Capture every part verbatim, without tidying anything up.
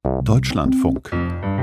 Deutschlandfunk.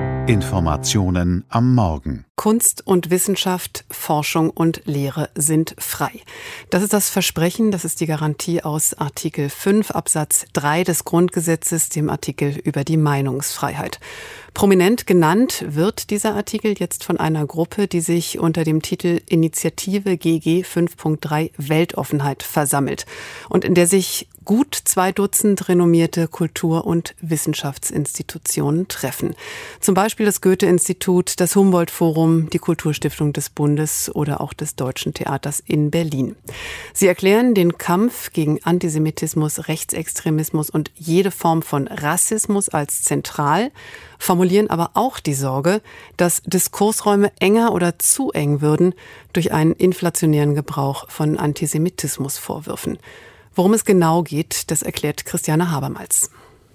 Informationen am Morgen. Kunst und Wissenschaft, Forschung und Lehre sind frei. Das ist das Versprechen, das ist die Garantie aus Artikel fünf Absatz drei des Grundgesetzes, dem Artikel über die Meinungsfreiheit. Prominent genannt wird dieser Artikel jetzt von einer Gruppe, die sich unter dem Titel Initiative G G fünf Punkt drei Weltoffenheit versammelt und in der sich gut zwei Dutzend renommierte Kultur- und Wissenschaftsinstitutionen treffen. Zum Beispiel das Goethe-Institut, das Humboldt-Forum, die Kulturstiftung des Bundes oder auch des Deutschen Theaters in Berlin. Sie erklären den Kampf gegen Antisemitismus, Rechtsextremismus und jede Form von Rassismus als zentral, formulieren aber auch die Sorge, dass Diskursräume enger oder zu eng würden durch einen inflationären Gebrauch von Antisemitismusvorwürfen. Worum es genau geht, das erklärt Christiane Habermals.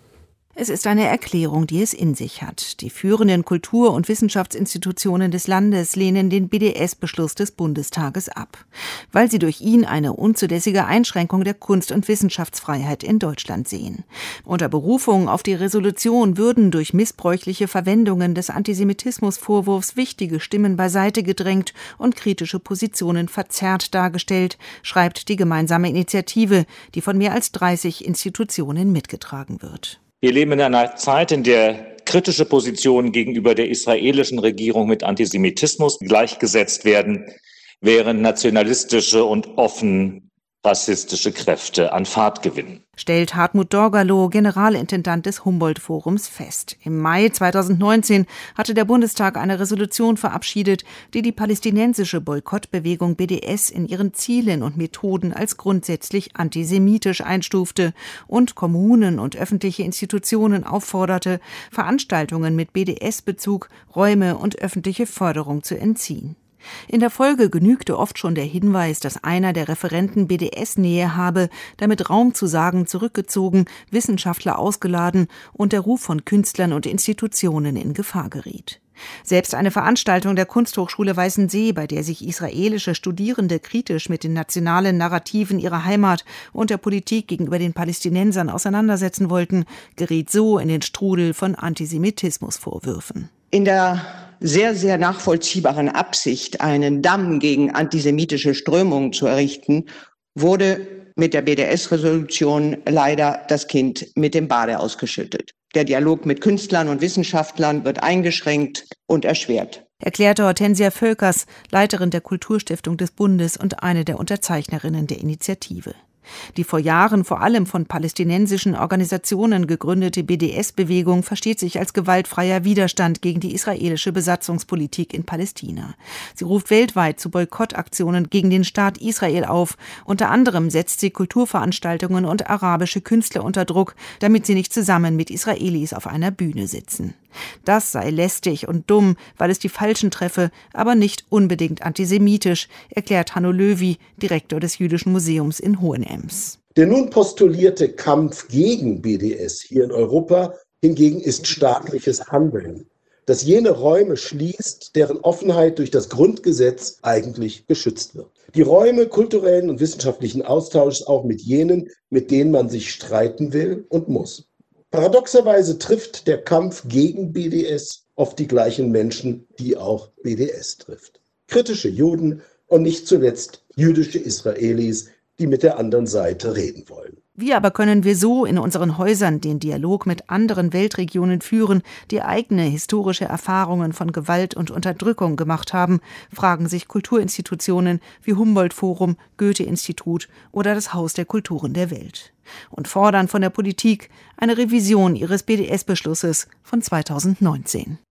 Es ist eine Erklärung, die es in sich hat. Die führenden Kultur- und Wissenschaftsinstitutionen des Landes lehnen den B D S-Beschluss des Bundestages ab, weil sie durch ihn eine unzulässige Einschränkung der Kunst- und Wissenschaftsfreiheit in Deutschland sehen. Unter Berufung auf die Resolution würden durch missbräuchliche Verwendungen des Antisemitismusvorwurfs wichtige Stimmen beiseite gedrängt und kritische Positionen verzerrt dargestellt, schreibt die gemeinsame Initiative, die von mehr als dreißig Institutionen mitgetragen wird. Wir leben in einer Zeit, in der kritische Positionen gegenüber der israelischen Regierung mit Antisemitismus gleichgesetzt werden, während nationalistische und offen rassistische Kräfte an Fahrt gewinnen. Stellt Hartmut Dorgalow, Generalintendant des Humboldt-Forums, fest. Im Mai zweitausendneunzehn hatte der Bundestag eine Resolution verabschiedet, die die palästinensische Boykottbewegung B D S in ihren Zielen und Methoden als grundsätzlich antisemitisch einstufte und Kommunen und öffentliche Institutionen aufforderte, Veranstaltungen mit B D S-Bezug, Räume und öffentliche Förderung zu entziehen. In der Folge genügte oft schon der Hinweis, dass einer der Referenten B D S-Nähe habe, damit Raumzusagen zurückgezogen, Wissenschaftler ausgeladen und der Ruf von Künstlern und Institutionen in Gefahr geriet. Selbst eine Veranstaltung der Kunsthochschule Weißensee, bei der sich israelische Studierende kritisch mit den nationalen Narrativen ihrer Heimat und der Politik gegenüber den Palästinensern auseinandersetzen wollten, geriet so in den Strudel von Antisemitismusvorwürfen. In der sehr, sehr nachvollziehbaren Absicht, einen Damm gegen antisemitische Strömungen zu errichten, wurde mit der B D S-Resolution leider das Kind mit dem Bade ausgeschüttet. Der Dialog mit Künstlern und Wissenschaftlern wird eingeschränkt und erschwert, erklärte Hortensia Völkers, Leiterin der Kulturstiftung des Bundes und eine der Unterzeichnerinnen der Initiative. Die vor Jahren vor allem von palästinensischen Organisationen gegründete B D S-Bewegung versteht sich als gewaltfreier Widerstand gegen die israelische Besatzungspolitik in Palästina. Sie ruft weltweit zu Boykottaktionen gegen den Staat Israel auf. Unter anderem setzt sie Kulturveranstaltungen und arabische Künstler unter Druck, damit sie nicht zusammen mit Israelis auf einer Bühne sitzen. Das sei lästig und dumm, weil es die Falschen treffe, aber nicht unbedingt antisemitisch, erklärt Hanno Löwy, Direktor des Jüdischen Museums in Hohenems. Der nun postulierte Kampf gegen B D S hier in Europa hingegen ist staatliches Handeln, das jene Räume schließt, deren Offenheit durch das Grundgesetz eigentlich geschützt wird. Die Räume kulturellen und wissenschaftlichen Austauschs auch mit jenen, mit denen man sich streiten will und muss. Paradoxerweise trifft der Kampf gegen B D S oft die gleichen Menschen, die auch B D S trifft. Kritische Juden und nicht zuletzt jüdische Israelis, die mit der anderen Seite reden wollen. Wie aber können wir so in unseren Häusern den Dialog mit anderen Weltregionen führen, die eigene historische Erfahrungen von Gewalt und Unterdrückung gemacht haben, fragen sich Kulturinstitutionen wie Humboldt-Forum, Goethe-Institut oder das Haus der Kulturen der Welt. Und fordern von der Politik eine Revision ihres B D S-Beschlusses von zweitausendneunzehn.